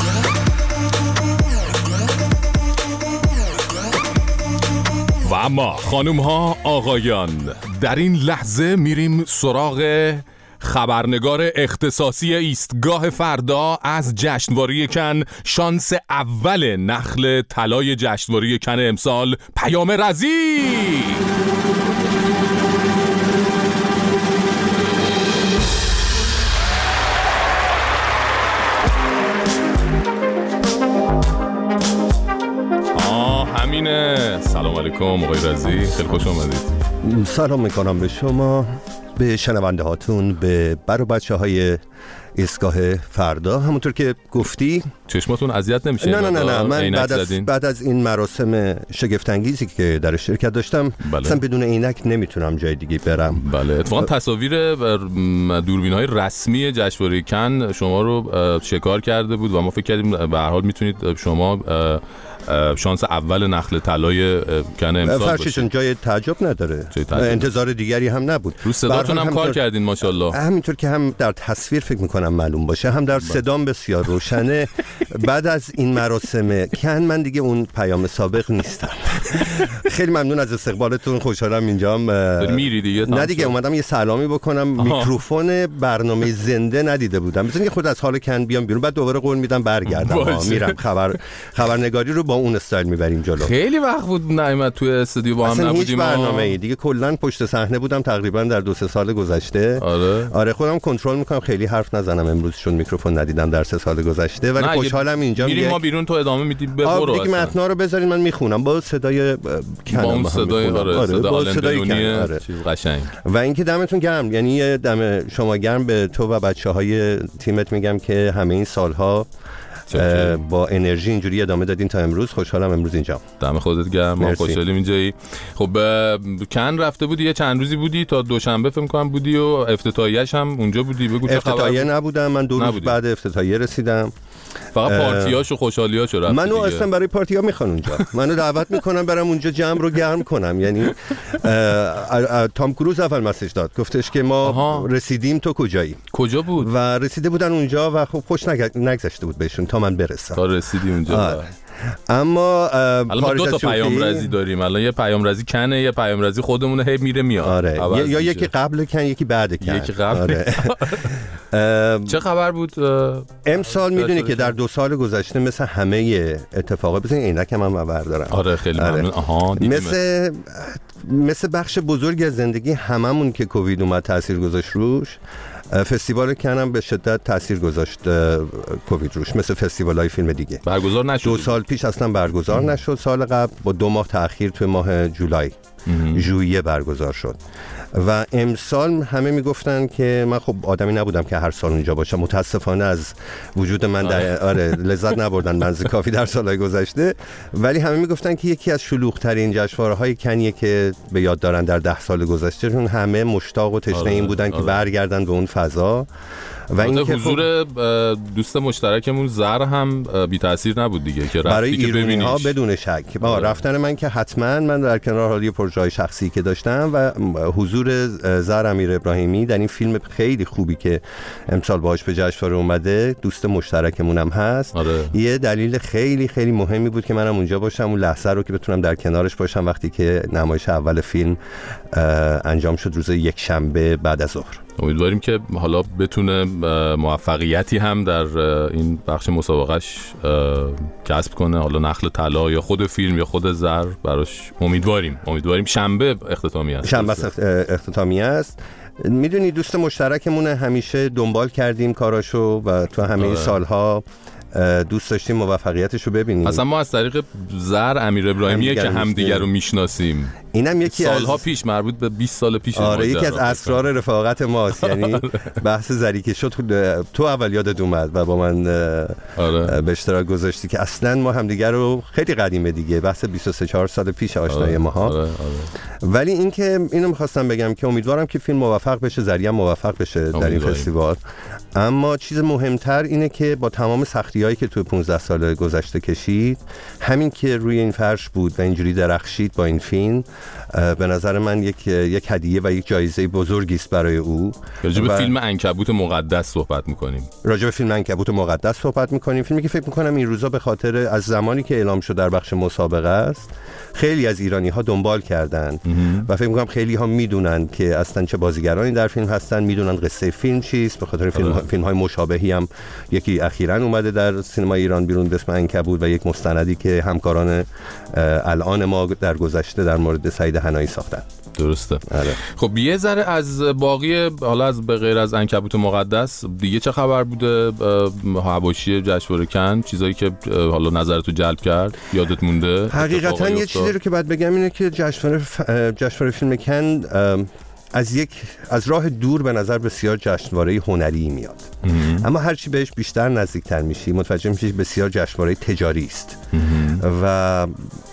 [SPEAKER 11] و اما خانوم ها آقایان، در این لحظه میریم سراغ خبرنگار اختصاصی ایستگاه فردا از جشنواره کن، شانس اول نخل طلای جشنواره کن امسال، پیام رزی. آه همینه. سلام علیکم آقای رزی، خیلی خوش آمدید.
[SPEAKER 21] سلام میکنم به شما، به شنونده هاتون، به بر و بچه های ایستگاه فردا. همونطور که گفتی
[SPEAKER 11] چشماتون اذیت نمیشه؟
[SPEAKER 21] نه نه نه, نه. من بعد از, بعد از این مراسم شگفت انگیزی که در شرکت داشتم اصلا بله. بدون عینک نمیتونم جای دیگه برم.
[SPEAKER 11] بله اتفاقا تصاویر دوربین‌های رسمی جشنواره کن شما رو شکار کرده بود و ما فکر کردیم به هر حال میتونید شما شانس اول نخل طلای کن امسال باشید.
[SPEAKER 21] فرشیشون جای تعجب نداره، انتظار دیگری هم نبود.
[SPEAKER 11] رو صداتون هم کار کردین ماشاءالله.
[SPEAKER 21] همینطور که هم در تصویر فکر میکنم معلوم باشه، هم در صدام بسیار روشنه. بعد از این مراسم کن من دیگه اون پیام سابق نیستم. خیلی ممنون از استقبالتون، خوشحالم اینجام.
[SPEAKER 11] میری دیگه؟
[SPEAKER 21] نه دیگه اومدم یه سلامی بکنم. آها. میکروفون برنامه زنده ندیده بودم، مثلا که خود از حال کن بیام بیرون، بعد دوباره قول میدم برگردم. میرم خبر خبرنگاری رو با اون استایل میبریم جلو.
[SPEAKER 11] خیلی وقت بود نعمت توی استودیو با هم نبودیم.
[SPEAKER 21] هیچ برنامه‌ای دیگه کلا پشت صحنه بودم تقریبا در دو سه سال گذشته.
[SPEAKER 11] آره
[SPEAKER 21] آره خودم کنترل میکنم خیلی حرف نزنم امروز چون میکروفون ندیدم در سه سال گذشته، ولی خوشحالم اینجا
[SPEAKER 11] میریم. ما بیرون تو ادامه میدی برو.
[SPEAKER 21] دیگه متنا رو بذارین من میخونم با صدا صدای کن
[SPEAKER 11] با اون صدای آره صدا آلندلونی آره. چیز قشنگ.
[SPEAKER 21] و اینکه دمتون گرم، یعنی دم شما گرم به تو و بچه‌های تیمت میگم که همه این سالها با انرژی اینجوری ادامه دادین تا امروز. خوشحالم امروز اینجا.
[SPEAKER 11] دم خودت گرم، ما خوشحالیم اینجایی. خب کن رفته بودی یه چند روزی بودی تا دوشنبه فکر کنم بودی و افتتاحیه‌اش هم اونجا بودی. بگو چه خبر؟
[SPEAKER 21] افتتاحیه نبودم من، دو روز نبودی. بعد افتتاحیه رسیدم.
[SPEAKER 11] فقط پارتیاش و خوشحالیاشو رفت.
[SPEAKER 21] منو اصلا برای پارتی‌ها میخوان اونجا. منو دعوت میکنن برم اونجا جمع رو گرم کنم. یعنی تام کروز اول مسیج داد، گفتش که ما آها. رسیدیم، تو کجایی؟
[SPEAKER 11] کجا بود؟
[SPEAKER 21] و رسیده بودن اونجا و خب خوش نگذشته بود بهشون تا من برسم.
[SPEAKER 11] تا رسیدی اونجا.
[SPEAKER 21] آه. اما
[SPEAKER 11] الان ما دو تا پیام رزی داریم. الان یه پیام رزی کنه، یه پیام رزی خودمونه هی میره میاد.
[SPEAKER 21] آره. یا یکی قبل کن یکی بعد کن.
[SPEAKER 11] یکی قبل.
[SPEAKER 21] آره.
[SPEAKER 11] چه خبر بود
[SPEAKER 21] امسال؟ میدونی که در دو سال گذشته مثل همه اتفاقات، بزنین عینکم هم بردارم.
[SPEAKER 11] آره خیلی ممنون. آره. آها
[SPEAKER 21] مثل مثل بخش بزرگی از زندگی هممون که کووید اومد تاثیر گذاشت روش، فستیوال کنم به شدت تاثیر گذاشت کووید روش، مثل فستیوال‌های فیلم دیگه.
[SPEAKER 11] برگزار نشد.
[SPEAKER 21] دو سال پیش اصلا برگزار ام. نشد. سال قبل با دو ماه تأخیر توی ماه جولای ژوئیه برگزار شد. و امسال همه میگفتن که من خب آدمی نبودم که هر سال اونجا باشم، متاسفانه از وجود من در آره لذت نبردن منز کافی در سالهای گذشته، ولی همه میگفتن که یکی از شلوغ‌ترین جشنواره‌های کنیه که به یاد دارن در ده سال گذشته، چون همه مشتاق و تشنه این بودن آره. که برگردن به اون فضا.
[SPEAKER 11] و این که حضور دوست مشترکمون زر هم بی تاثیر نبود دیگه که
[SPEAKER 21] برای
[SPEAKER 11] رفتی که ببینیش.
[SPEAKER 21] ها بدون شک با رفتن من که حتما من در کنار حالی پروژه‌های شخصی که داشتم و حضور زر امیر ابراهیمی در این فیلم خیلی خوبی که امسال باهاش به جشنواره اومده، دوست مشترکمون هم هست.
[SPEAKER 11] آره.
[SPEAKER 21] یه دلیل خیلی خیلی مهمی بود که منم اونجا باشم، اون لحظه رو که بتونم در کنارش باشم وقتی که نمایش اول فیلم انجام شد روز یک شنبه بعد از ظهر.
[SPEAKER 11] امیدواریم که حالا بتونه موفقیتی هم در این بخش مسابقهش کسب کنه، حالا نخل طلا یا خود فیلم یا خود زر براش. امیدواریم امیدواریم شنبه اختتامیه است.
[SPEAKER 21] شنبه اختتامیه است. میدونی دوست مشترکمون همیشه دنبال کردیم کاراشو و تو همه آه. سالها دوست داشتیم موفقیتش رو ببینیم.
[SPEAKER 11] اصلا ما از طریق زر امیر ابراهیمیه که همدیگر رو میشناسیم.
[SPEAKER 21] اینم یکی
[SPEAKER 11] سالها
[SPEAKER 21] از...
[SPEAKER 11] پیش مربوط به بیست سال پیش.
[SPEAKER 21] آره یکی از اسرار رفاقت ماست. یعنی بحث زری که شد تو اول یادت اومد و با من
[SPEAKER 11] آره.
[SPEAKER 21] به اشتراک گذاشتی که اصلا ما همدیگر رو خیلی قدیمه دیگه، بحث بیست و سه چهار سال پیش آشنایی
[SPEAKER 11] آره.
[SPEAKER 21] ماها.
[SPEAKER 11] آره. آره.
[SPEAKER 21] ولی این که اینو می‌خواستم بگم که امیدوارم که فیلم موفق بشه، زری هم موفق بشه در این فستیوال. اما چیز مهمتر اینه که با تمام سختی‌هایی که تو پانزده سال گذشته کشید، همین که روی این فرش بود و اینجوری درخشید با این فیلم، به نظر من یک یک هدیه و یک جایزه بزرگی است برای او.
[SPEAKER 11] راجع به فیلم عنکبوت مقدس صحبت می‌کنیم.
[SPEAKER 21] راجع به فیلم عنکبوت مقدس صحبت می‌کنیم. فیلمی که فکر می‌کنم این روزا به خاطر از زمانی که اعلام شد در بخش مسابقه است، خیلی از ایرانی‌ها دنبال کردن و فکر می‌کنم خیلی‌ها میدونن که اصلا چه بازیگرانی در فیلم هستن، میدونن قصه فیلم چیست. به خاطر فیلم فیلم‌های مشابهی هم یکی اخیراً اومده در سینما ایران بیرون به اسم عنکبوت و یک مستندی که همکاران الان ما در گذشته در مورد سعید حنایی ساختن.
[SPEAKER 11] درسته.
[SPEAKER 21] آره.
[SPEAKER 11] خب یه ذره از باقی، حالا از به غیر از عنکبوت مقدس دیگه چه خبر بوده؟ حواشی جشنواره کن، چیزایی که حالا نظرتو جلب کرد، یادت مونده؟
[SPEAKER 21] حقیقتا یه چیزی رو که باید بگم اینه که جشنواره ف... جشنواره فیلم کن از یک از راه دور به نظر بسیار جشنواره هنری میاد، اما هرچی بهش بیشتر نزدیکتر میشی متوجه میشی بسیار جشنواره تجاری است و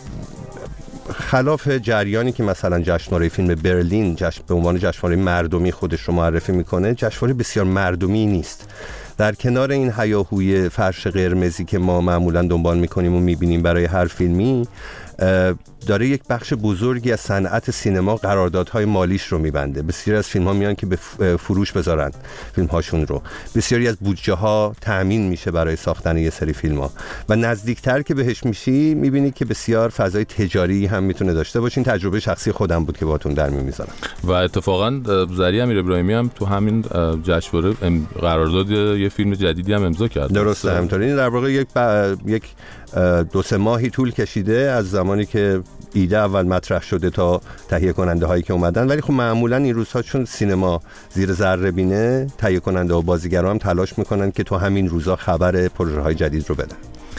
[SPEAKER 21] خلاف جریانی که مثلا جشنواره فیلم برلین جشن به عنوان جشنواره مردمی خودش رو معرفی میکنه، جشنواره بسیار مردمی نیست. در کنار این هیاهوی فرش قرمزی که ما معمولا دنبال میکنیم و میبینیم برای هر فیلمی، داره یک بخش بزرگی از صنعت سینما قراردادهای مالیش رو میبنده. بسیاری از فیلم ها میان که به فروش بذارن فیلم هاشون رو، بسیاری از بودجه ها تأمین میشه برای ساختن یه سری فیلم ها و نزدیکتر که بهش میشی میبینی که بسیار فضای تجاری هم میتونه داشته باشه. این تجربه شخصی خودم بود که باهاتون در میذارم.
[SPEAKER 11] و اتفاقا زری امیر ابراهیمی هم تو همین جشنواره قرارداد یه فیلم جدیدی هم امضا کرد.
[SPEAKER 21] درسته، همینطوری. در واقع یک با... یک دو سه ماهی طول کشیده از زمانی که ایده اول مطرح شده تا تهیه کننده هایی که اومدن، ولی خب معمولا این روزها چون سینما زیر ذره بینه، تهیه کننده و بازیگران هم تلاش میکنن که تو همین روزها خبر پروژه های جدید رو بدن.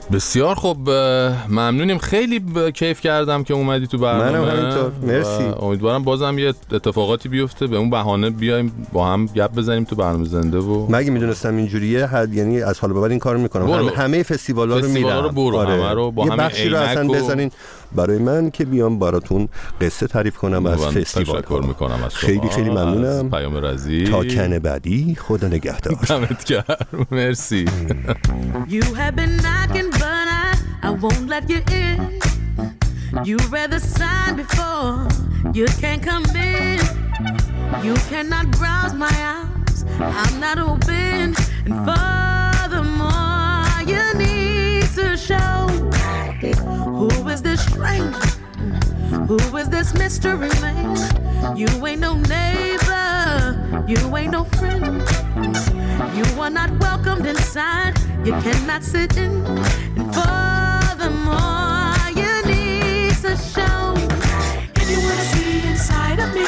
[SPEAKER 11] بسیار خوب، ممنونیم. خیلی ب... کیف کردم که اومدی تو برنامه.
[SPEAKER 21] منم همینطور، مرسی.
[SPEAKER 11] امیدوارم بازم یه اتفاقاتی بیفته به اون بهانه بیایم با هم گپ بزنیم تو برنامه زنده. و
[SPEAKER 21] مگه میدونستم اینجوریه، حد یعنی از حال به بعد این کارو میکنم. همه, همه فستیوالا رو میرم.
[SPEAKER 11] رو برو آره. همه رو با
[SPEAKER 21] یه
[SPEAKER 11] همه
[SPEAKER 21] بخشی رو اصلا و... بزنین برای من که بیام براتون قصه تعریف کنم از فستیوال.
[SPEAKER 11] تشکر میکنم از شما.
[SPEAKER 21] خیلی خیلی ممنونم.
[SPEAKER 11] پیام رازی.
[SPEAKER 21] تا کن بعدی، خدا نگهدار.
[SPEAKER 11] دمت گرم. مرسی.
[SPEAKER 1] You have been knocking but I, I won't let you in. You read the sign before, you can't come in. You cannot browse my house, I'm not open. And furthermore, you need to show who is this stranger, who is this mystery man. You ain't no neighbor, you ain't no friend. You are not welcomed inside, you cannot sit in. And furthermore, you need to show. If you wanna see inside of me,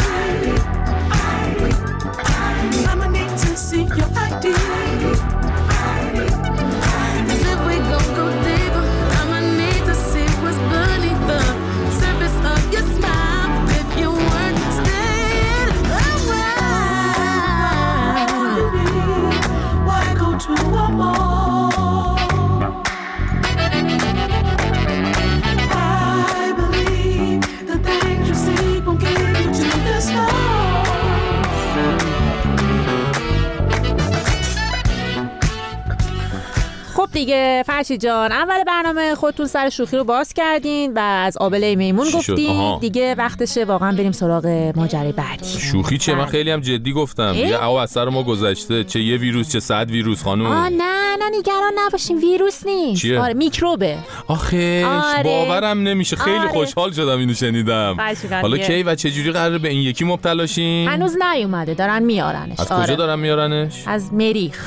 [SPEAKER 1] I'ma need to see your I D. Cause if we gon' go deeper, I'ma need to see what's beneath the surface of your smile. If you weren't staying around, why go to a mall? I believe the things you see won't get you to the stars.
[SPEAKER 22] خب دیگه فرشید جان، اول برنامه خودتون سر شوخی رو باز کردین و از آبله میمون گفتین. دیگه وقتشه واقعا بریم سراغ ماجرای بعدی.
[SPEAKER 11] شوخی چیه؟ من خیلی هم جدی گفتم. دیگه او از سر ما گذشته. چه یه ویروس چه صد ویروس خانم.
[SPEAKER 22] آه نه نه نگران نباشین، ویروس نیست.
[SPEAKER 11] چیه؟
[SPEAKER 22] آره میکروبه.
[SPEAKER 11] آخه آره. باورم نمیشه. خیلی آره. خوشحال شدم اینو شنیدم. حالا کی و چه جوری قراره به این یکی مبتلا شین؟
[SPEAKER 22] هنوز نیومده، دارن میارنش.
[SPEAKER 11] از آره. کجا دارن میارنش؟
[SPEAKER 22] از مریخ.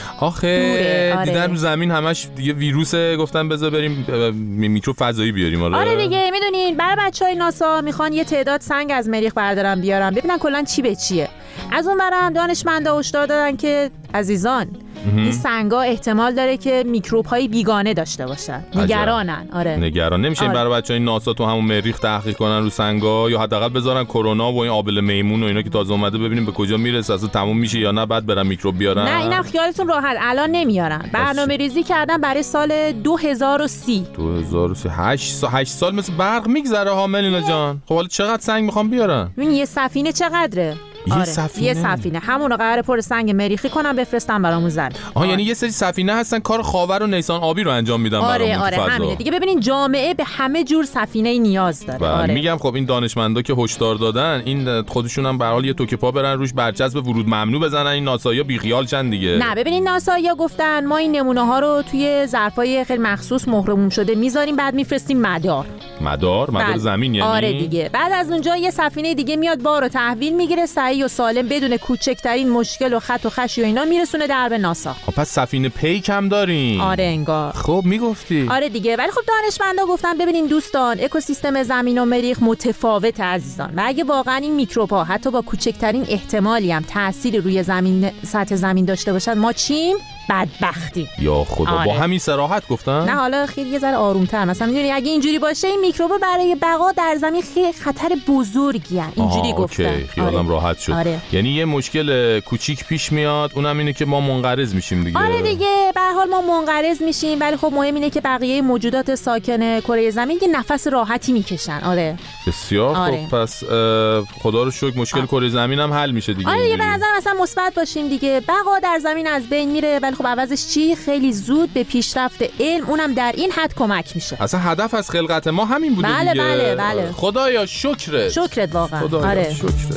[SPEAKER 11] آخه آره. دیدن رو زمین همش دیگه ویروس، گفتن بذار بریم میکروب فضایی بیاریم. آره
[SPEAKER 22] آره دیگه میدونین برای بچهای ناسا میخوان یه تعداد سنگ از مریخ بردارن بیارن ببینن کلا چی به چیه. از اون برم دانشمندا هشدار دادن که عزیزان این سنگا احتمال داره که میکروب های بیگانه داشته باشن. نگرانن. آره
[SPEAKER 11] نگران نمیشه آره. برای بچهای ناسا تو همون مریخ تحقیق کنن رو سنگا، یا حداقل بذارن کرونا و این آبله میمون و اینا که تازه اومده ببینیم به کجا میرسه، اصلا تموم میشه یا نه بعد برن میکروب بیارن.
[SPEAKER 22] نه اینم خیالتون راحت، الان نمیارن. برنامه‌ریزی کردن برای سال دو هزار و سی.
[SPEAKER 11] دو هزار و سی هشت سال هشت سال مثل برق میگذره ها ملینا جان. خب حالا چقدر سنگ میخوام بیارن؟
[SPEAKER 22] ببین یه سفینه چقدره؟
[SPEAKER 11] یه
[SPEAKER 22] آره.
[SPEAKER 11] سفینه
[SPEAKER 22] یه سفینه همونو قراره پر سنگ مریخی کنن بفرستن برامون زمین.
[SPEAKER 11] آها یعنی یه سری سفینه هستن کار خاور و نیسان آبی رو انجام میدن
[SPEAKER 22] آره
[SPEAKER 11] برامون.
[SPEAKER 22] آره همینه دیگه. ببینین جامعه به همه جور سفینه نیاز داره.
[SPEAKER 11] آره میگم خب این دانشمندا که هشدار دادن این خودشون هم به هر حال یه توکه پا برن روش برچسب ورود ممنوع بزنن، این ناسایا بی خیال چن دیگه.
[SPEAKER 22] نه ببینین ناسایا گفتن ما این نمونه ها رو توی ظرفای خیلی مخصوص مهرموم شده میذاریم بعد میفرستیم مدار.
[SPEAKER 11] مدار مدار
[SPEAKER 22] بعد.
[SPEAKER 11] زمین یعنی
[SPEAKER 22] آره دیگه. بعد از اونجا یه سفینه دیگه میاد بارو تحویل میگیره صحیح و سالم بدون کوچکترین مشکل و خط و خشی و اینا میرسونه درب ناسا.
[SPEAKER 11] خب پس سفینه پیک هم دارین؟
[SPEAKER 22] آره انگار.
[SPEAKER 11] خب میگفتی.
[SPEAKER 22] آره دیگه. ولی خب دانشمندا گفتن ببینین دوستان اکوسیستم زمین و مریخ متفاوت عزیزان و اگه واقعا این میکروب‌ها حتی با کوچکترین احتمالی هم تأثیر روی زمین سطح زمین داشته باشن ما چیم؟ بدبختی.
[SPEAKER 11] یا خدا. آره. با همین صراحت گفتن؟
[SPEAKER 22] نه حالا خیلی یه ذره آروم‌تر. مثلا میدونی اگه اینجوری باشه این میکروبا برای بقا در زمین خیلی خطر بزرگی ان. اینجوری گفتن.
[SPEAKER 11] اوکی خیالم آره. راحت شد.
[SPEAKER 22] آره.
[SPEAKER 11] یعنی یه مشکل کوچیک پیش میاد اونم اینه که ما منقرض میشیم دیگه.
[SPEAKER 22] آره دیگه به هر حال ما منقرض میشیم ولی خب مهم اینه که بقیه موجودات ساکن کره زمین یه نفس راحتی میکشن. آره.
[SPEAKER 11] بسیار
[SPEAKER 22] آره.
[SPEAKER 11] خب پس خدا رو شکر مشکل کره زمین هم حل میشه دیگه.
[SPEAKER 22] آره دیگه به نظر مثلا مثبت باشیم دیگه. بقا در زمین از بین میره ولی خب عوضش چی؟ خیلی زود به پیشرفت علم اونم در این حد کمک میشه.
[SPEAKER 11] اصلا هدف از خلقت ما همین بوده
[SPEAKER 22] بله
[SPEAKER 11] دیگه.
[SPEAKER 22] بله بله.
[SPEAKER 11] خدایا شکرت.
[SPEAKER 22] شکرت واقعا.
[SPEAKER 11] خدایا
[SPEAKER 22] آره.
[SPEAKER 11] شکرت.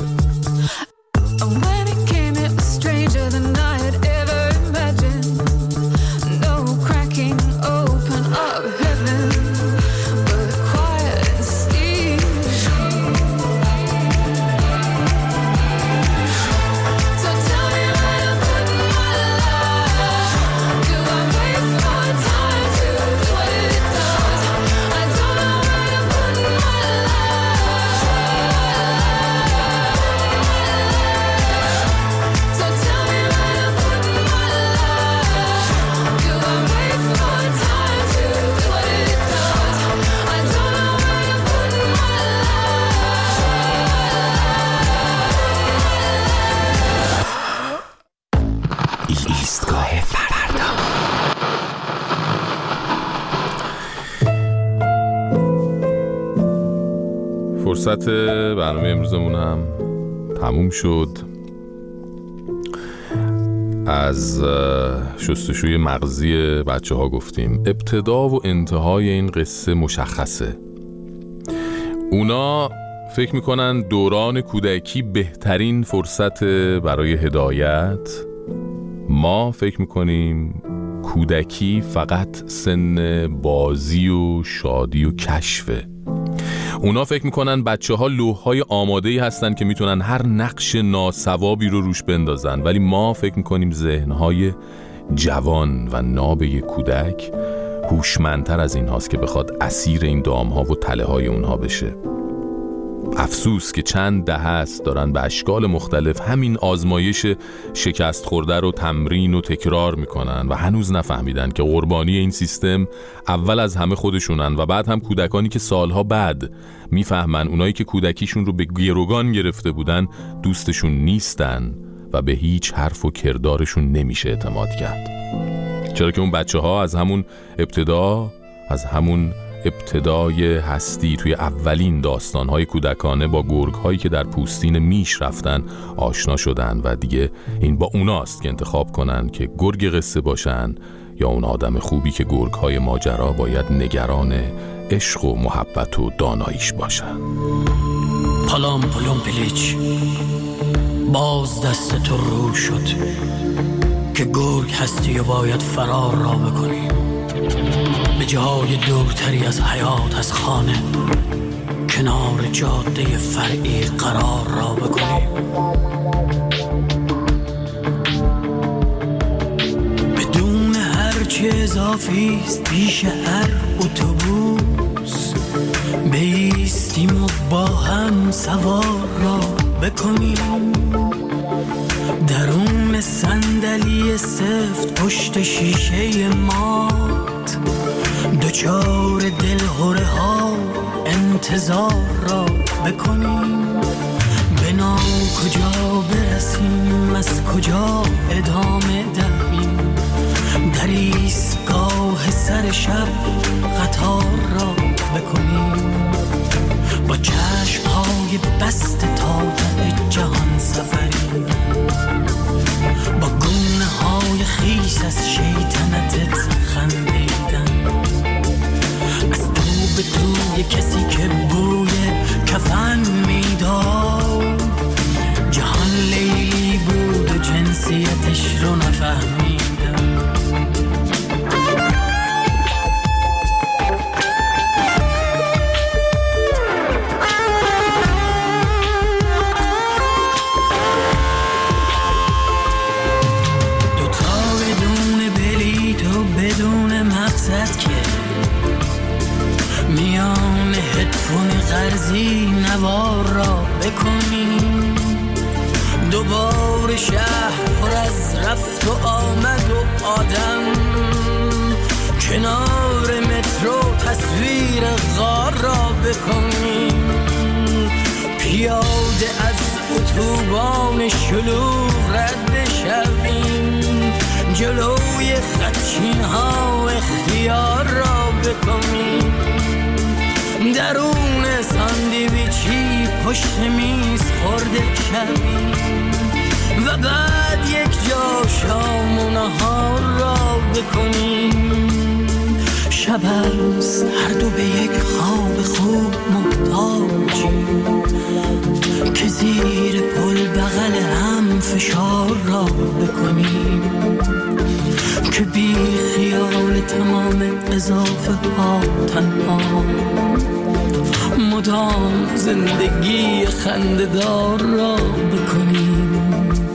[SPEAKER 11] فرصت برنامه امروزمون هم تموم شد. از شستشوی مغزی بچه ها گفتیم. ابتدا و انتهای این قصه مشخصه. اونا فکر میکنن دوران کودکی بهترین فرصت برای هدایت. ما فکر میکنیم کودکی فقط سن بازی و شادی و کشفه. اونا فکر میکنن بچه ها لوح‌های آماده‌ای هستن که میتونن هر نقش ناسوابی رو روش بندازن، ولی ما فکر میکنیم ذهن‌های جوان و ناب یک کودک هوشمندتر از این هاست که بخواد اسیر این دام‌ها و تله‌های اونها بشه. افسوس که چند دهه است دارن به اشکال مختلف همین آزمایش شکست خورده رو تمرین و تکرار میکنن و هنوز نفهمیدن که قربانی این سیستم اول از همه خودشونن و بعد هم کودکانی که سالها بعد میفهمن اونایی که کودکیشون رو به گروگان گرفته بودن دوستشون نیستن و به هیچ حرف و کردارشون نمیشه اعتماد کرد. چرا که اون بچه ها از همون ابتدا از همون ابتدای هستی توی اولین داستان‌های کودکانه با گرگ‌هایی که در پوستین میش رفتن آشنا شدن و دیگه این با اوناست که انتخاب کنن که گرگ قصه باشن یا اون آدم خوبی که گرگ‌های ماجرا باید نگران عشق و محبت و داناییش باشن.
[SPEAKER 2] پلام پلوم پلیچ باز دست تو رو شد که گرگ هستی و باید فرار را بکنی به جای دورتری از حیات، از خانه، کنار جاده فرعی قرار را بکنیم. بدون هرچه اضافی است پیش هر اتوبوس بایستیم و با هم سوار را بکنیم. درون صندلی سفت پشت شیشه مات دوچار دلهوره ها انتظار را بکنیم. بنا کجا برسیم، از کجا ادامه دهیم، در ایستگاه سر شب قطار را بکنیم. با چشم‌های بسته تا ته جهان سفری، با گونه های خیس از شیطنتت خندیدن، از تو به توی کسی که بوی کفن میداد. جهان لیلی بود و جنسیتش رو نفهمیدم. قرضی نوار را بکنیم. دوباره شهر پر از رفت و آمد و آدم، کنار مترو تصویر غار را بکنیم. پیاده از اتوبان شلوغ رد بشویم، جلوی خدچین ها اختیار را بکنیم. درون ساندویچی پشت میز خورده شویم و بعد یک جا شام و نهار را بکنیم. شب است هر دو به یک خواب خوب محتاجیم که زیر پل بغل هم فشار را بکنیم، که بی خیال تمام اضافه ها تنها مدام زندگی خنده‌دار را بکنیم.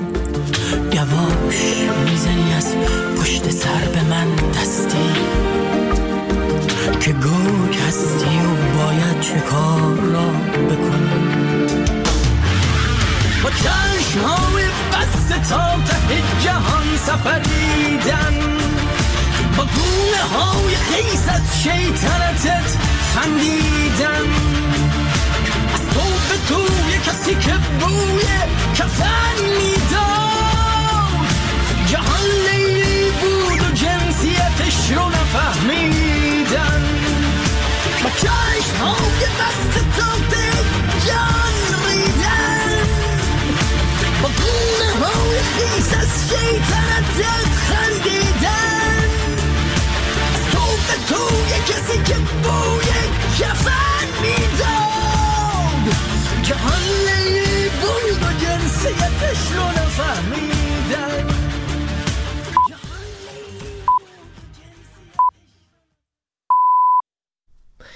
[SPEAKER 2] یواش میزنی از پشت سر به من دستی که گرگ هستی و باید چه کار را بکنیم. با چشم‌های بسته تا ته جهان سفریدن، با گونه های خیس از شیطنتت خندیدن، از تو به توی کسی که بوی کفن میداد. جهان لیلی بود و جنسیتش رو نفهمیدن. با چشم‌های بسته تا ته
[SPEAKER 18] نیست از شیطنت خندیدن، از تو به تو یه کسی که بوی کفن میدن.